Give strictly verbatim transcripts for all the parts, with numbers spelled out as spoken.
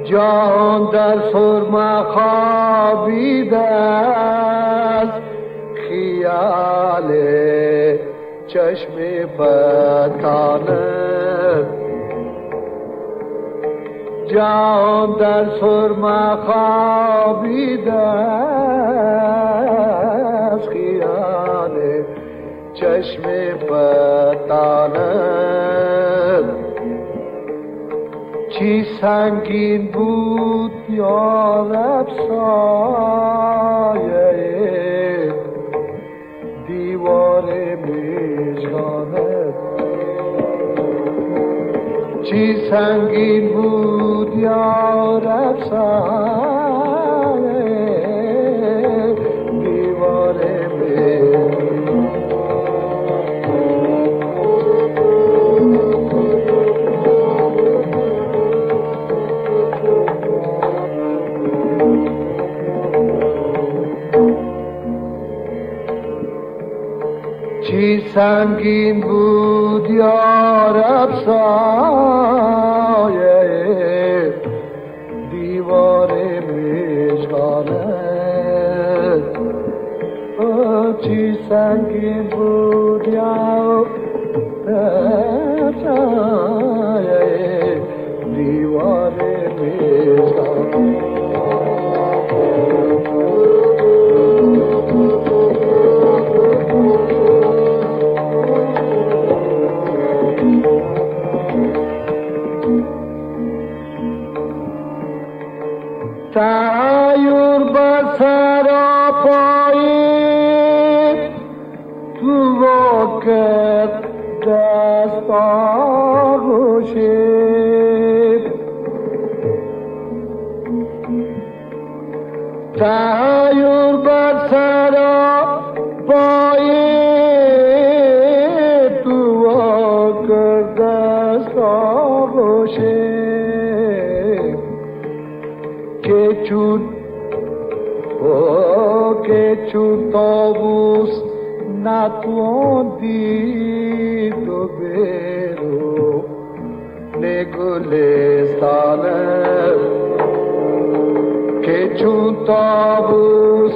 جان در سرمه خوابیده است، خیال چشم بدانه. جان در سرمه خوابیده است، خیال چشم بدانه. چی سنگین بود یارب سایه دیوار مژگانه. چی سنگین بود یارب سایه دیوار مژگانه. چی سنگین بود یارب سایه دیوار مژگانه. چی سنگین بود یارب سایه دیوار مژگانه. تایور بسر پایی تو وقت دست آغوشید. تایور بسر پایی تو وقت دست آغوشید. که چون او که چون طاووس نتواندی تو برو نگلستانه. که چون طاووس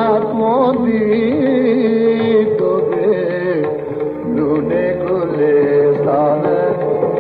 نتواندی تو برو نگلستانه.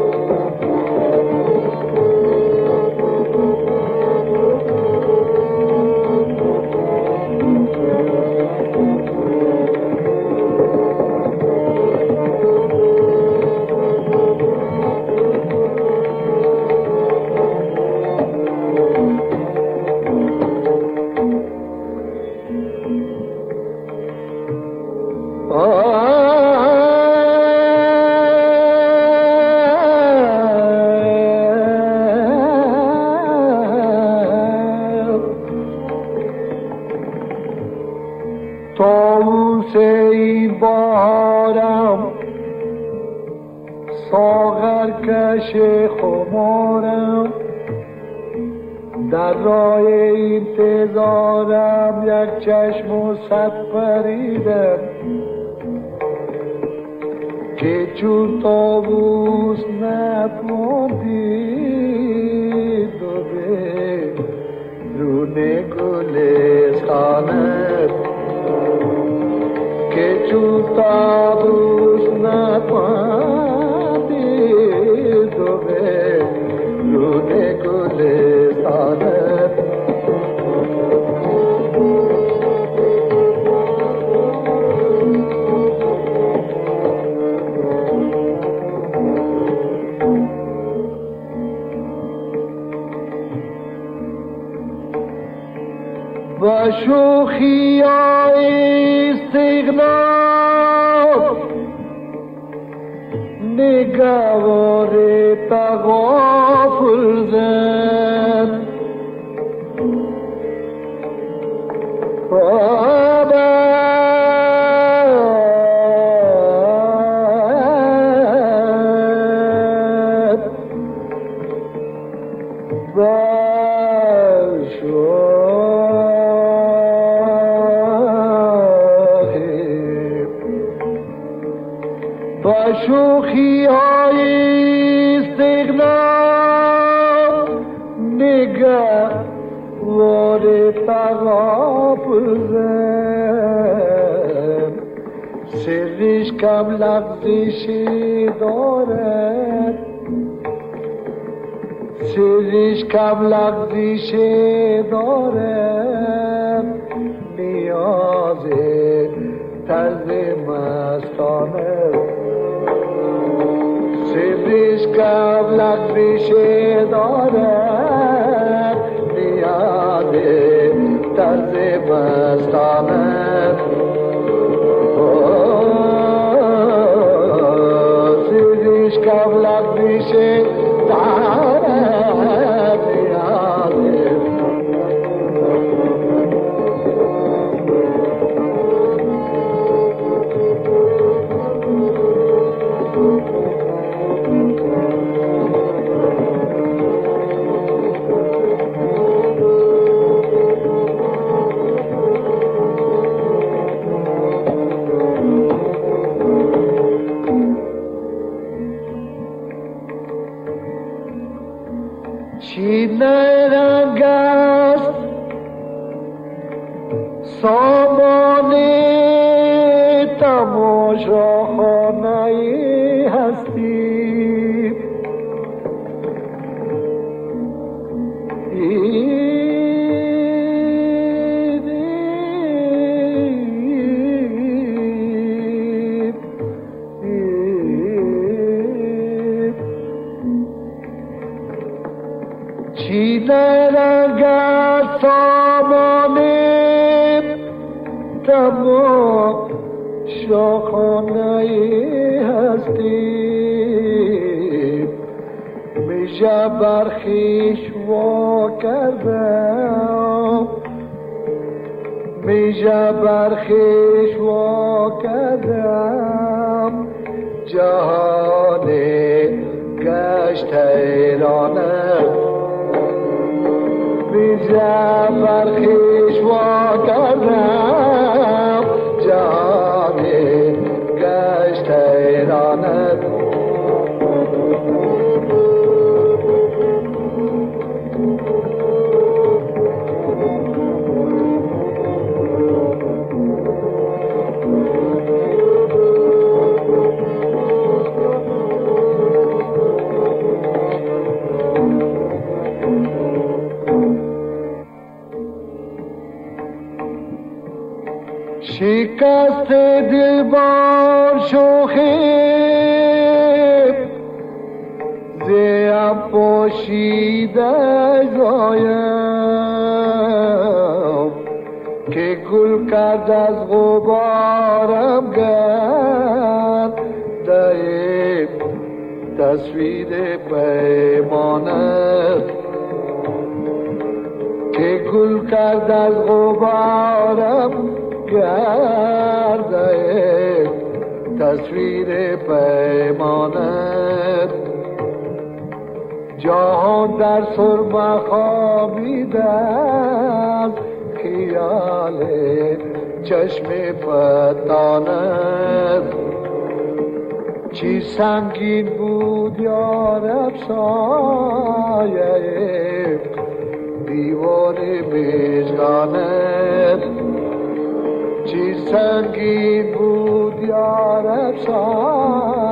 طاووس این بارم ساغر کش خمارم. در راه انتظارم یک چشم و صد پریدم. که چون طاووس نتواندی تو برون گلستانه. که چون طاووس نتواندی تو برون گلستانه. و شوخی استغنا نگوار تغافل زن. با شوخی های استغنا نگه دیوار تقابلم سرش کم لغزشی دارد سرش کم لغزشی دارد نیاز طرز مستانه سرش کم لغزشی دارد نیاز طرز مستانه سرش کم لغزشی دارد نیاز چینه رنگ است سامان تماشاخانه هستی چینه رنگ سامان تماشاخانه هستی میشه برخیش وا کردم میشه برخیش وا کردم جهان گشت حیرانه میشه برخیش وا کردم جهان گشت حیرانه شکست دلبار شوخی زیم پوشیده زایم که گل کرد از غبارم گرده تصویر پیمانه که گل کرد از غبارم گرده تصویر پیمانت جهان در سرمه خوابیده است خیال چشم فتانت چی سنگین بود یارب سایه دیوار مژگانت چی سنگین بود یارب سایه